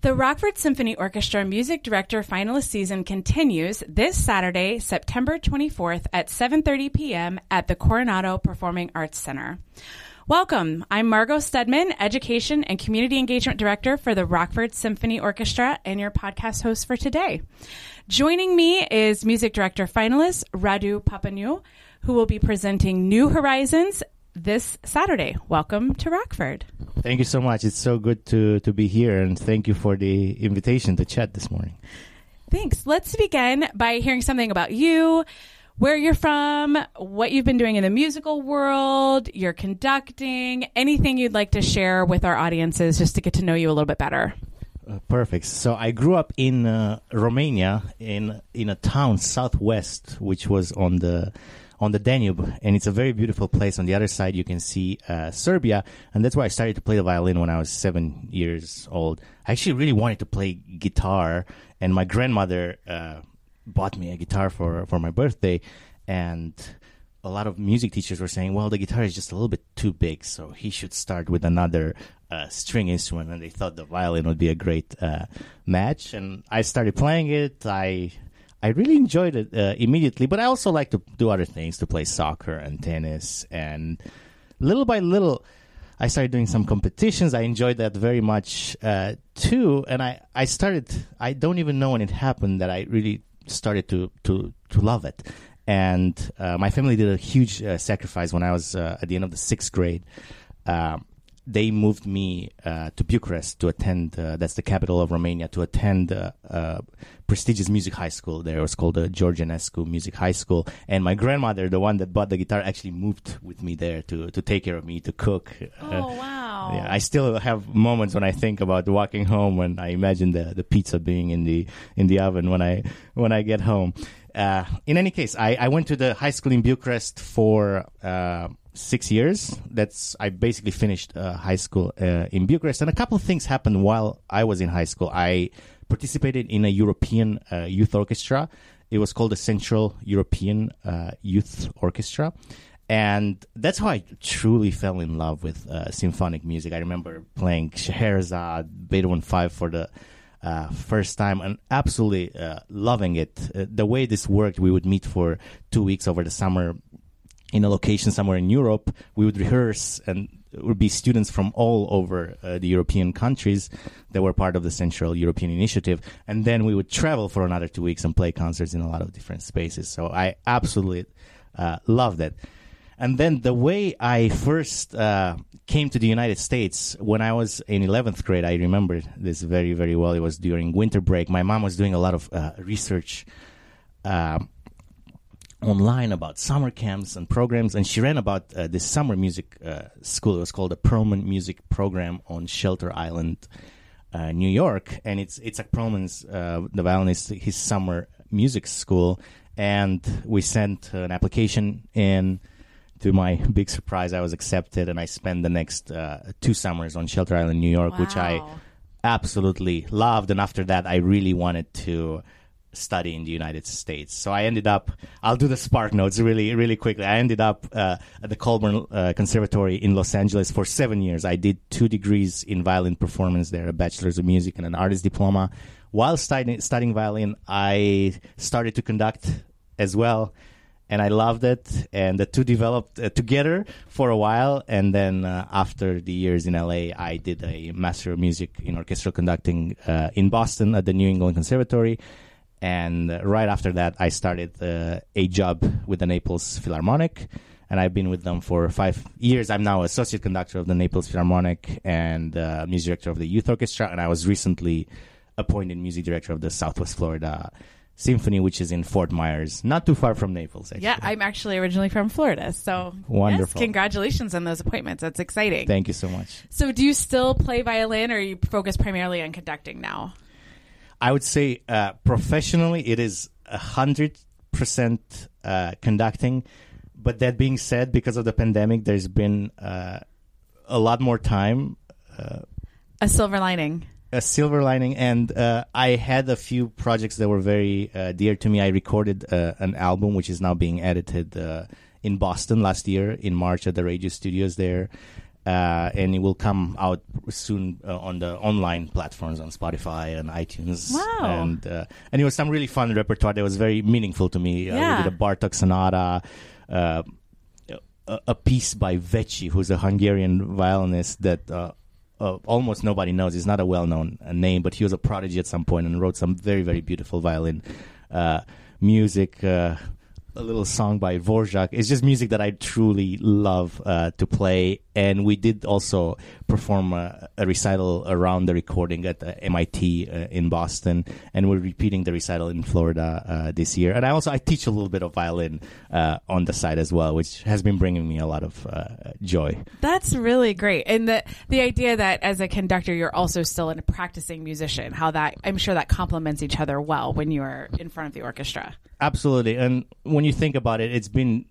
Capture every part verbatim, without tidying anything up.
The Rockford Symphony Orchestra Music Director Finalist Season continues this Saturday, September twenty-fourth at seven thirty p.m. at the Coronado Performing Arts Center. Welcome. I'm Margot Stedman, Education and Community Engagement Director for the Rockford Symphony Orchestra and your podcast host for today. Joining me is Music Director Finalist Radu Papanou, who will be presenting New Horizons this Saturday. Welcome to Rockford. Thank you so much. It's so good to, to be here, and thank you for the invitation to chat this morning. Thanks. Let's begin by hearing something about you, where you're from, what you've been doing in the musical world, your conducting, anything you'd like to share with our audiences just to get to know you a little bit better. Uh, perfect. So I grew up in uh, Romania, in in a town southwest, which was on the on the Danube, and it's a very beautiful place. On the other side, you can see uh, Serbia, and that's why I started to play the violin when I was seven years old. I actually really wanted to play guitar, and my grandmother uh, bought me a guitar for, for my birthday, and a lot of music teachers were saying, well, the guitar is just a little bit too big, so he should start with another uh, string instrument, and they thought the violin would be a great uh, match, and I started playing it. I... I really enjoyed it uh, immediately, but I also like to do other things, to play soccer and tennis. And little by little, I started doing some competitions. I enjoyed that very much, uh, too. And I, I started, I don't even know when it happened that I really started to, to, to love it. And uh, my family did a huge uh, sacrifice when I was uh, at the end of the sixth grade. Um, They moved me uh, to Bucharest to attend, uh, that's the capital of Romania, to attend uh, uh, prestigious music high school there. It was called the George Enescu Music High School. And my grandmother, the one that bought the guitar, actually moved with me there to, to take care of me, to cook. Oh, uh, wow. Yeah, I still have moments when I think about walking home, when I imagine the, the pizza being in the in the oven when I when I get home. Uh, in any case, I, I went to the high school in Bucharest for... Uh, Six years. That's I basically finished uh, high school uh, in Bucharest, and a couple of things happened while I was in high school. I participated in a European uh, youth orchestra. It was called the Central European uh, Youth Orchestra, and that's how I truly fell in love with uh, symphonic music. I remember playing Scheherazade, Beethoven five for the uh, first time, and absolutely uh, loving it. Uh, the way this worked, we would meet for two weeks over the summer in a location somewhere in Europe. We would rehearse, and it would be students from all over uh, the European countries that were part of the Central European Initiative. And then we would travel for another two weeks and play concerts in a lot of different spaces. So I absolutely uh, loved it. And then the way I first uh, came to the United States, when I was in eleventh grade, I remember this very, very well. It was during winter break. My mom was doing a lot of uh, research uh, online about summer camps and programs, and she ran about uh, this summer music uh, school. It was called the Perlman Music Program on Shelter Island, uh, New York, and it's Itzhak Perlman's, uh, the violinist, his summer music school, and we sent uh, an application in. To my big surprise, I was accepted, and I spent the next uh, two summers on Shelter Island, New York, wow. which I absolutely loved, and after that, I really wanted to study in the United States. So I ended up, I'll do the spark notes really, really quickly. I ended up uh, at the Colburn uh, Conservatory in Los Angeles for seven years. I did two degrees in violin performance there, a bachelor's of music and an artist diploma. While studying, studying violin, I started to conduct as well, and I loved it. And the two developed uh, together for a while. And then uh, after the years in L A, I did a Master of Music in Orchestral Conducting uh, in Boston at the New England Conservatory. And right after that, I started uh, a job with the Naples Philharmonic, and I've been with them for five years. I'm now associate conductor of the Naples Philharmonic and uh, music director of the Youth Orchestra, and I was recently appointed music director of the Southwest Florida Symphony, which is in Fort Myers, not too far from Naples, actually. Yeah, I'm actually originally from Florida, so wonderful. Yes, congratulations on those appointments. That's exciting. Thank you so much. So do you still play violin, or you focus primarily on conducting now? I would say uh, professionally it is one hundred percent uh, conducting. But that being said, because of the pandemic, there's been uh, a lot more time. Uh, a silver lining. A silver lining. And uh, I had a few projects that were very uh, dear to me. I recorded uh, an album, which is now being edited uh, in Boston last year in March at the radio studios there. Uh, and it will come out soon uh, on the online platforms on Spotify and iTunes. Wow. And uh, and it was some really fun repertoire that was very meaningful to me. Uh, Yeah. We did a Bartok sonata, uh, a, a piece by Veci, who's a Hungarian violinist that uh, uh, almost nobody knows. He's not a well-known uh, name, but he was a prodigy at some point and wrote some very, very beautiful violin uh, music. Uh, a little song by Dvorak. It's just music that I truly love uh, to play. And we did also perform a, a recital around the recording at uh, M I T uh, in Boston, and we're repeating the recital in Florida uh, this year. And I also I teach a little bit of violin uh, on the side as well, which has been bringing me a lot of uh, joy. That's really great. And the the idea that as a conductor, you're also still a practicing musician, how that, I'm sure that complements each other well when you're in front of the orchestra. Absolutely. And when you think about it, it's been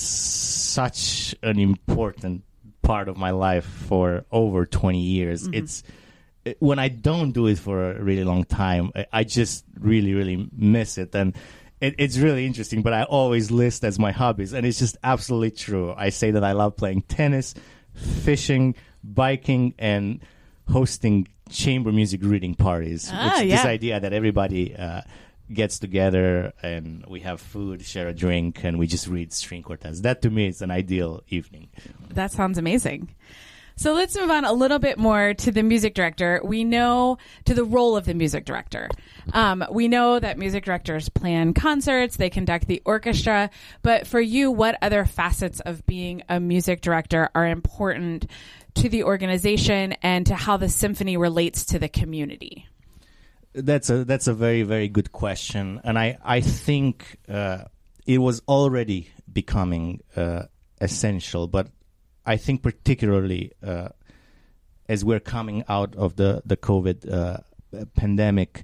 such an important part of my life for over twenty years. Mm-hmm. It's it, when I don't do it for a really long time, I, I just really, really miss it. And it, it's really interesting, but I always list as my hobbies, and it's just absolutely true. I say that I love playing tennis, fishing, biking, and hosting chamber music reading parties. Ah, Which, yeah. This idea that everybody uh, gets together and we have food, share a drink, and we just read string quartets. That to me is an ideal evening. That sounds amazing. So let's move on a little bit more to the music director. We know to the role of the music director. Um, we know that music directors plan concerts, they conduct the orchestra, but for you, what other facets of being a music director are important to the organization and to how the symphony relates to the community? That's a that's a very, very good question. And I, I think uh, it was already becoming uh, essential, but I think particularly uh, as we're coming out of the, the COVID uh, pandemic,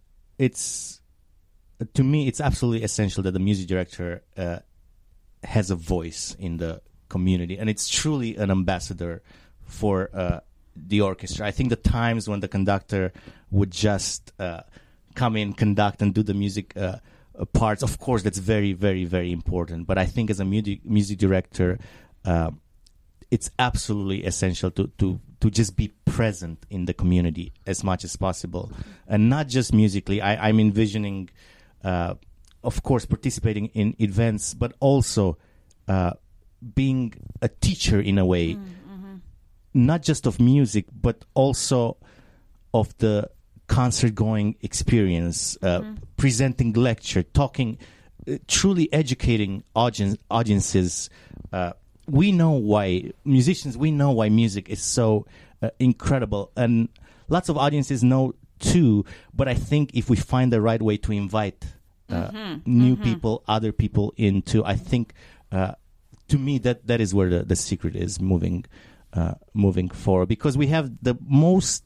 it's, to me, it's absolutely essential that the music director uh, has a voice in the community. And it's truly an ambassador for uh, the orchestra. I think the times when the conductor would just uh, come in, conduct, and do the music uh, uh, parts, of course, that's very, very, very important. But I think as a music music director, uh, it's absolutely essential to, to, to just be present in the community as much as possible. And not just musically. I, I'm envisioning, uh, of course, participating in events, but also uh, being a teacher in a way. Mm. Not just of music, but also of the concert-going experience, uh, mm-hmm. presenting lecture, talking, uh, truly educating audience, audiences. Uh, we know why, musicians, we know why music is so uh, incredible. And lots of audiences know too, but I think if we find the right way to invite uh, mm-hmm. new mm-hmm. people, other people into, I think, uh, to me, that, that is where the, the secret is moving Uh, moving forward, because we have the most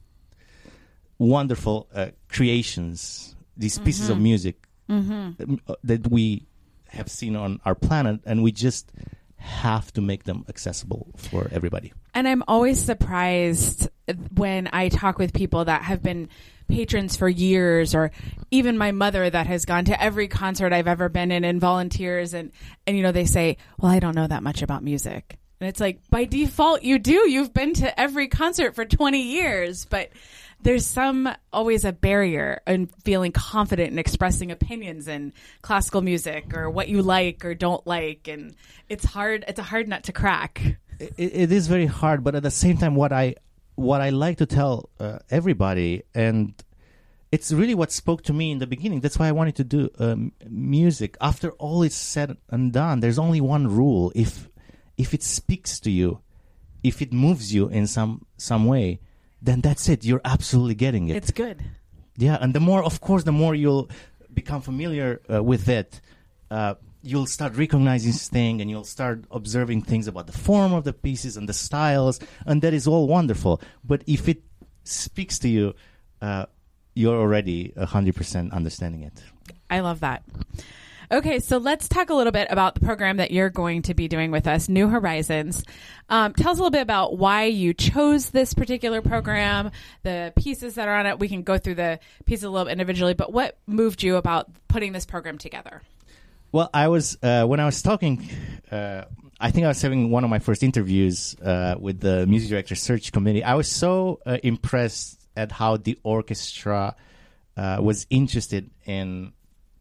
wonderful uh, creations, these mm-hmm. pieces of music mm-hmm. uh, that we have seen on our planet, and we just have to make them accessible for everybody. And I'm always surprised when I talk with people that have been patrons for years, or even my mother that has gone to every concert I've ever been in and volunteers, and, and you know, they say, well, I don't know that much about music. And it's like, by default, you do. You've been to every concert for twenty years, but there's some always a barrier in feeling confident in expressing opinions in classical music or what you like or don't like. And it's hard. It's a hard nut to crack. It, it is very hard. But at the same time, what I what I like to tell uh, everybody, and it's really what spoke to me in the beginning. That's why I wanted to do um, music. After all is said and done, there's only one rule. If If it speaks to you, if it moves you in some some way, then that's it. You're absolutely getting it. It's good. Yeah, and the more, of course, the more you'll become familiar uh, with it, uh, you'll start recognizing things, and you'll start observing things about the form of the pieces and the styles, and that is all wonderful. But if it speaks to you, uh, you're already one hundred percent understanding it. I love that. Okay, so let's talk a little bit about the program that you're going to be doing with us, New Horizons. Um, tell us a little bit about why you chose this particular program, the pieces that are on it. We can go through the pieces a little bit individually, but what moved you about putting this program together? Well, I was uh, when I was talking. Uh, I think I was having one of my first interviews uh, with the music director search committee. I was so uh, impressed at how the orchestra uh, was interested in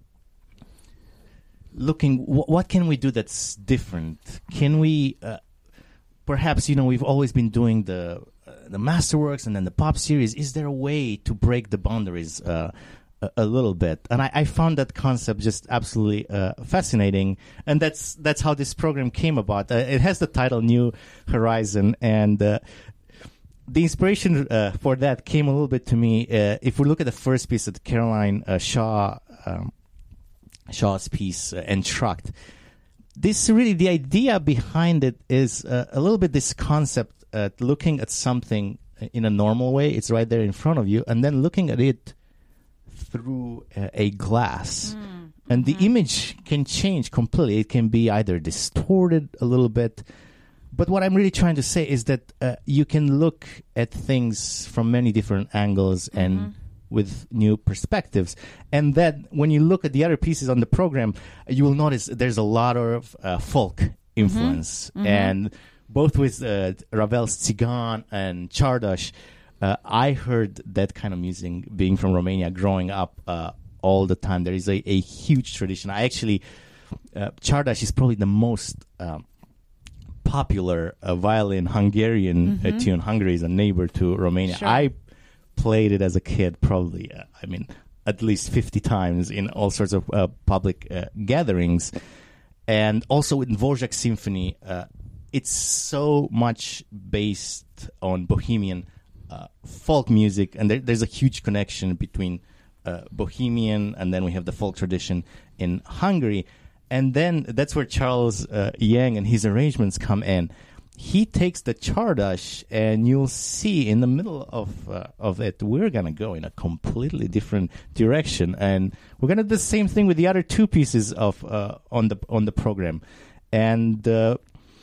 looking. W- what can we do that's different? Can we, uh, perhaps, you know, we've always been doing the uh, the masterworks and then the pop series. Is there a way to break the boundaries Uh, A, a little bit? And I, I found that concept just absolutely uh, fascinating, and that's that's how this program came about. Uh, it has the title New Horizon, and uh, the inspiration uh, for that came a little bit to me. Uh, if we look at the first piece of Caroline uh, Shaw, um, Shaw's piece, uh, Entracht, this really, the idea behind it is uh, a little bit this concept, uh, looking at something in a normal way, it's right there in front of you, and then looking at it through a, a glass. Mm, and mm-hmm. the image can change completely. It can be either distorted a little bit. But what I'm really trying to say is that uh, you can look at things from many different angles mm-hmm. and with new perspectives. And then when you look at the other pieces on the program, you will notice there's a lot of uh, folk influence. Mm-hmm. And both with uh, Ravel's Tsigan and Czardas, Uh, I heard that kind of music being from Romania growing up uh, all the time. There is a, a huge tradition. I actually, uh, Czardas is probably the most um, popular uh, violin Hungarian mm-hmm. uh, tune. Hungary is a neighbor to Romania. Sure. I played it as a kid probably, uh, I mean, at least fifty times in all sorts of uh, public uh, gatherings. And also with Dvorak Symphony, uh, it's so much based on Bohemian Uh, folk music, and there, there's a huge connection between uh, Bohemian and then we have the folk tradition in Hungary. And then that's where Charles uh, Yang and his arrangements come in. He takes the Czardas, and you'll see in the middle of uh, of it, we're going to go in a completely different direction. And we're going to do the same thing with the other two pieces of uh, on the on the program. And uh,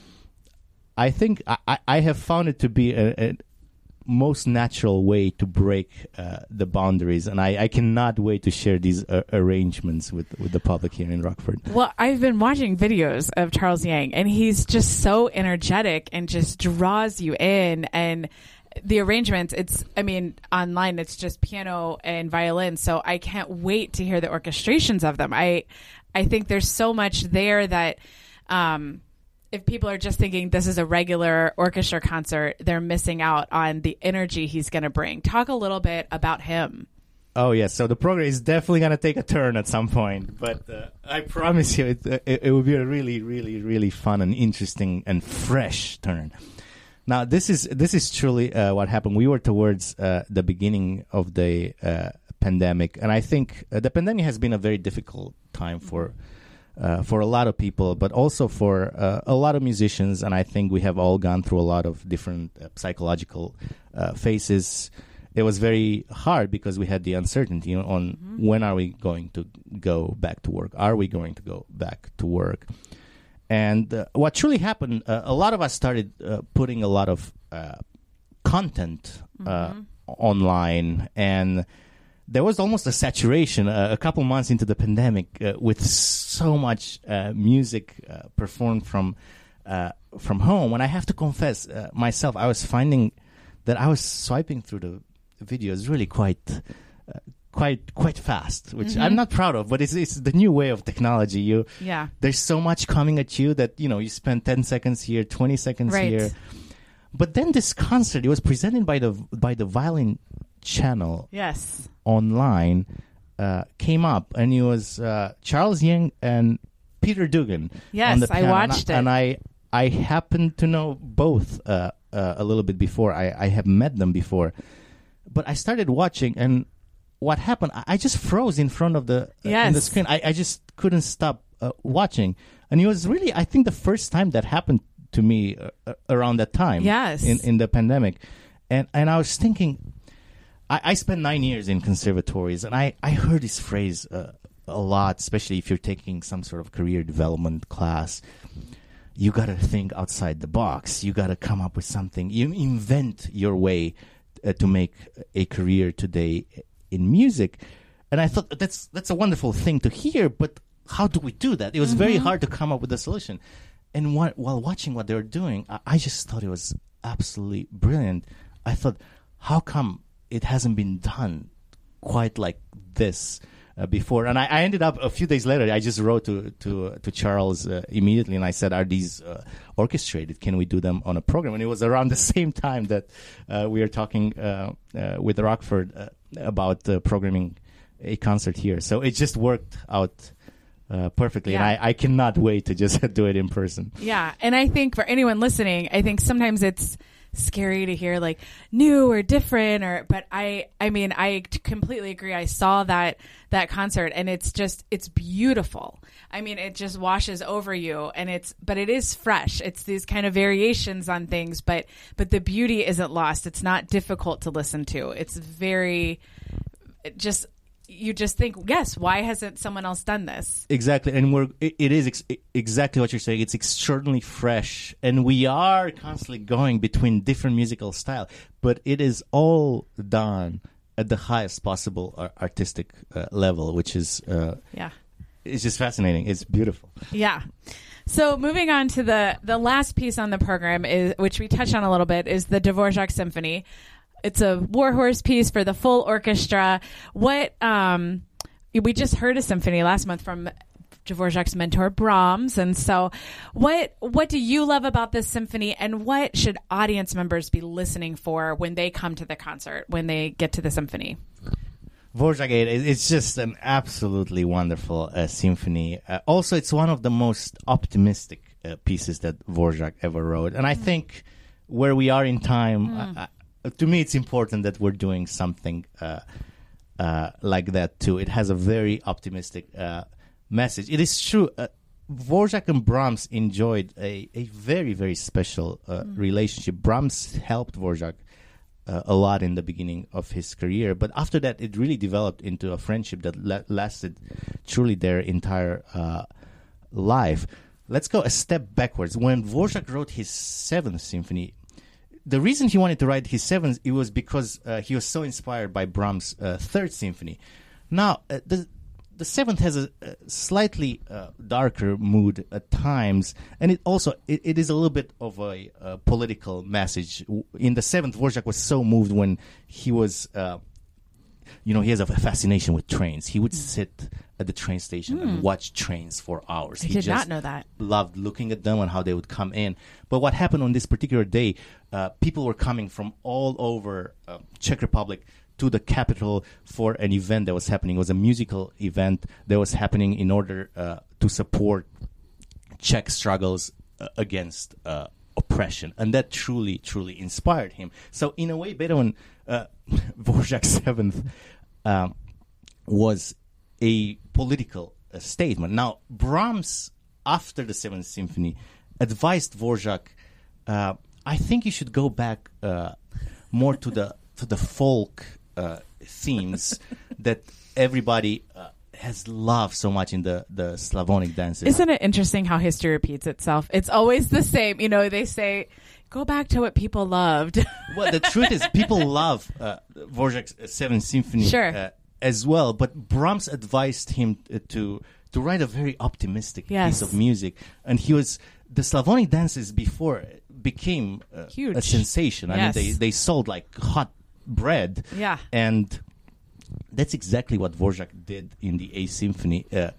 I think I, I have found it to be a, a most natural way to break uh, the boundaries, and I, I cannot wait to share these uh, arrangements with with the public here in Rockford. Well, I've been watching videos of Charles Yang, and he's just so energetic and just draws you in. And the arrangements, it's, I mean, online it's just piano and violin, so I can't wait to hear the orchestrations of them. I I think there's so much there that um if people are just thinking this is a regular orchestra concert, they're missing out on the energy he's going to bring. Talk a little bit about him. Oh, yes. So the program is definitely going to take a turn at some point. But uh, I promise you, it, it, it will be a really, really, really fun and interesting and fresh turn. Now, this is this is truly uh, what happened. We were towards uh, the beginning of the uh, pandemic. And I think uh, the pandemic has been a very difficult time for Uh, for a lot of people, but also for uh, a lot of musicians. And I think we have all gone through a lot of different uh, psychological uh, phases. It was very hard because we had the uncertainty on mm-hmm. when are we going to go back to work? Are we going to go back to work? And uh, what truly happened, uh, a lot of us started uh, putting a lot of uh, content uh, mm-hmm. online, and there was almost a saturation uh, a couple months into the pandemic uh, with so much uh, music uh, performed from uh, from home. And I have to confess, uh, myself, I was finding that I was swiping through the videos really quite uh, quite quite fast, which mm-hmm. I'm not proud of, but it's it's the new way of technology. You yeah. There's so much coming at you that, you know, you spend ten seconds here, twenty seconds right. here. But then this concert, it was presented by the by the violin channel yes online uh, came up, and it was uh, Charles Yang and Peter Dugan. Yes, on the piano. I watched and I, it, and I I happened to know both uh, uh, a little bit before. I, I have met them before, but I started watching, and what happened? I, I just froze in front of the uh, yes. in the screen. I, I just couldn't stop uh, watching, and it was really, I think, the first time that happened to me uh, around that time. Yes, in in the pandemic, and and I was thinking. I, I spent nine years in conservatories, and I, I heard this phrase uh, a lot, especially if you're taking some sort of career development class. You got to think outside the box. You got to come up with something. You invent your way uh, to make a career today in music. And I thought that's that's a wonderful thing to hear, but how do we do that? It was mm-hmm. very hard to come up with a solution. And wh- while watching what they were doing, I-, I just thought it was absolutely brilliant. I thought, how come it hasn't been done quite like this uh, before? And I, I ended up a few days later, I just wrote to to, uh, to Charles uh, immediately, and I said, are these uh, orchestrated? Can we do them on a program? And it was around the same time that uh, we were talking uh, uh, with Rockford uh, about uh, programming a concert here. So it just worked out uh, perfectly. Yeah. And I, I cannot wait to just do it in person. Yeah. And I think for anyone listening, I think sometimes it's scary to hear like new or different or, but I, I mean, I t- completely agree. I saw that, that concert and it's just, it's beautiful. I mean, it just washes over you and it's, but it is fresh. It's these kind of variations on things, but, but the beauty isn't lost. It's not difficult to listen to. It's very just, you just think, yes, why hasn't someone else done this? Exactly. And we're, it, it is ex- exactly what you're saying. It's extraordinarily fresh. And we are constantly going between different musical style, but it is all done at the highest possible uh, artistic uh, level, which is, uh, yeah, it's just fascinating. It's beautiful. Yeah. So moving on to the, the last piece on the program, is which we touched on a little bit, is the Dvorak Symphony. It's a Warhorse piece for the full orchestra. What um, we just heard a symphony last month from Dvorak's mentor Brahms, and so what what do you love about this symphony, and what should audience members be listening for when they come to the concert, when they get to the symphony? Dvorak, it's just an absolutely wonderful uh, symphony. Uh, also, it's one of the most optimistic uh, pieces that Dvorak ever wrote, and I mm. think where we are in time. Mm. Uh, To me, it's important that we're doing something uh, uh, like that, too. It has a very optimistic uh, message. It is true. Uh, Dvorak and Brahms enjoyed a, a very, very special uh, mm. relationship. Brahms helped Dvorak uh, a lot in the beginning of his career. But after that, it really developed into a friendship that la- lasted truly their entire uh, life. Let's go a step backwards. When Dvorak wrote his Seventh Symphony, the reason he wanted to write his seventh, it was because uh, he was so inspired by Brahms' uh, Third Symphony. Now, uh, the the seventh has a, a slightly uh, darker mood at times, and it also it, it is a little bit of a, a political message. In the seventh, Dvorak was so moved when he was, uh, you know, he has a fascination with trains. He would sit at the train station mm. and watch trains for hours. I he did just not know that. Loved looking at them and how they would come in. But what happened on this particular day, uh, people were coming from all over uh, Czech Republic to the capital for an event that was happening. It was a musical event that was happening in order uh, to support Czech struggles uh, against uh, oppression. And that truly, truly inspired him. So in a way, Beethoven, uh, Dvorak's Seventh, um, was a political uh, statement. Now, Brahms, after the Seventh Symphony, advised Dvorak, uh, I think you should go back uh, more to the to the folk uh, themes that everybody uh, has loved so much in the, the Slavonic dances. Isn't it interesting how history repeats itself? It's always the same. You know, they say, go back to what people loved. Well, the truth is, people love uh, Dvorak's Seventh Symphony. Sure. Uh, as well, but Brahms advised him uh, to to write a very optimistic yes. piece of music, and he was the Slavonic dances before became uh, Huge. a sensation. I yes. mean, they they sold like hot bread, yeah, and that's exactly what Dvorak did in the Eighth Symphony. Uh,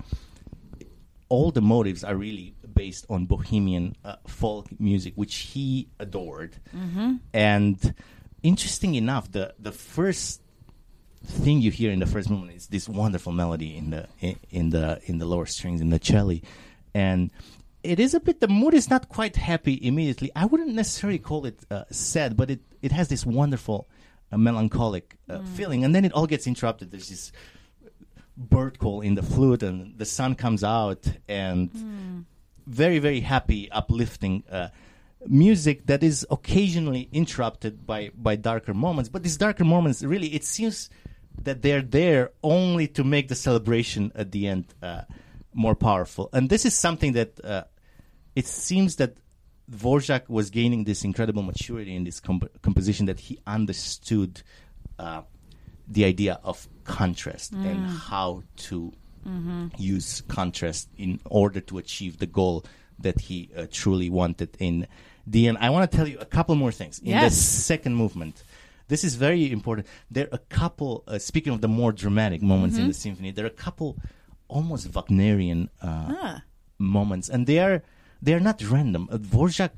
all the motives are really based on Bohemian uh, folk music, which he adored, mm-hmm. and interesting enough, the the first thing you hear in the first movement is this wonderful melody in the in, in the in the lower strings, in the cello, and it is a bit, the mood is not quite happy immediately. I wouldn't necessarily call it uh, sad, but it it has this wonderful uh, melancholic uh, mm. feeling, and then it all gets interrupted. There's this bird call in the flute, and the sun comes out, and mm. very very happy, uplifting uh, music that is occasionally interrupted by by darker moments. But these darker moments, really, it seems that they're there only to make the celebration at the end uh, more powerful. And this is something that uh, it seems that Dvorak was gaining this incredible maturity in this comp- composition, that he understood uh, the idea of contrast mm. and how to mm-hmm. use contrast in order to achieve the goal that he uh, truly wanted in the end. I want to tell you a couple more things. In yes. the second movement, this is very important. There are a couple, uh, speaking of the more dramatic moments mm-hmm. in the symphony, there are a couple almost Wagnerian uh, ah. moments, and they are they are not random. Uh, Dvorak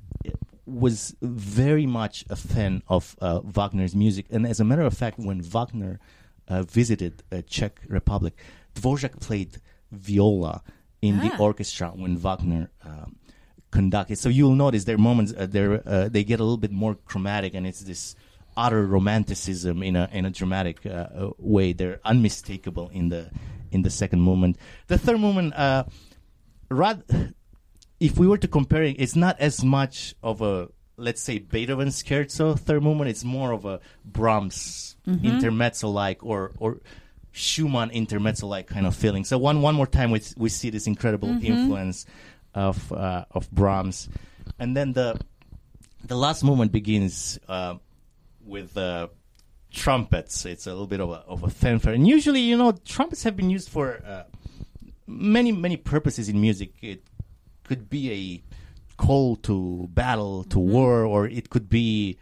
was very much a fan of uh, Wagner's music, and as a matter of fact, when Wagner uh, visited uh, Czech Republic, Dvorak played viola in ah. the orchestra when Wagner um, conducted. So you'll notice there are moments uh, there uh, they get a little bit more chromatic, and it's this utter romanticism in a in a dramatic uh, way. They're unmistakable in the in the second movement. The third movement, uh, rad, if we were to compare it, it's not as much of a, let's say, Beethoven scherzo third movement. It's more of a Brahms mm-hmm. intermezzo-like or or Schumann intermezzo-like kind of feeling. So one one more time, we we see this incredible mm-hmm. influence of uh, of Brahms, and then the the last movement begins uh, with uh, trumpets. It's a little bit of a of a fanfare, and usually, you know, trumpets have been used for uh, many many purposes in music. It could be a call to battle, to mm-hmm. war, or it could be,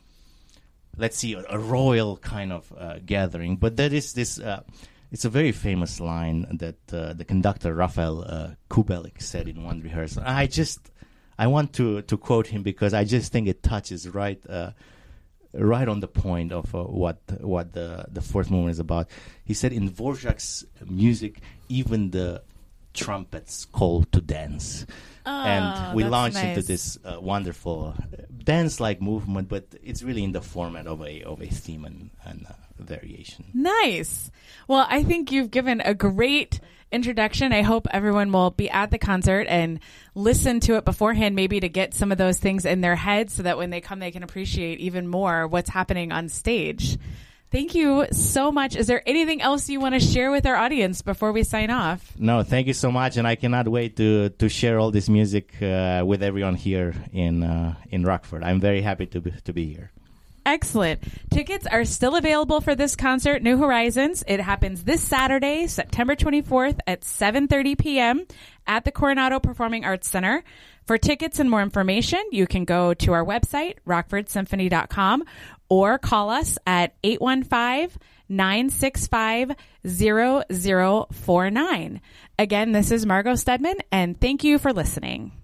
let's see, a, a royal kind of uh, gathering. But there is this, uh, it's a very famous line that uh, the conductor Rafael uh, Kubelik said in one rehearsal. I just, I want to, to quote him because I just think it touches right uh, right on the point of uh, what what the, the fourth movement is about. He said, in Dvorak's music, even the trumpets call to dance. Oh, and we launched nice. into this uh, wonderful uh, dance-like movement, but it's really in the format of a of a theme and, and uh, variation. Nice. Well, I think you've given a great introduction. I hope everyone will be at the concert and listen to it beforehand, maybe to get some of those things in their heads so that when they come, they can appreciate even more what's happening on stage. Thank you so much. Is there anything else you want to share with our audience before we sign off? No, thank you so much, and I cannot wait to to share all this music uh, with everyone here in uh, in Rockford. I'm very happy to be, to be here. Excellent. Tickets are still available for this concert, New Horizons. It happens this Saturday, September twenty-fourth at seven thirty p.m. at the Coronado Performing Arts Center. For tickets and more information, you can go to our website, rockford symphony dot com, or call us at eight one five, nine six five, zero zero four nine. Again, this is Margot Stedman, and thank you for listening.